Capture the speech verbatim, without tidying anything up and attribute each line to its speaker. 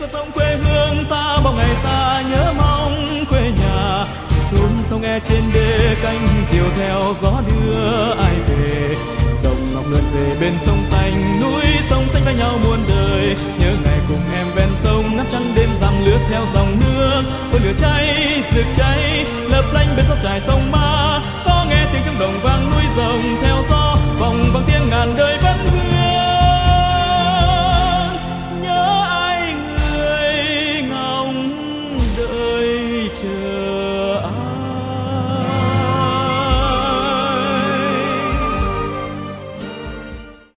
Speaker 1: sông quê hương ta bao ngày ta nhớ mong quê nhà. Xuống sông nghe trên đê cánh diều theo gió đưa ai về. Dòng ngọc lượn về bên sông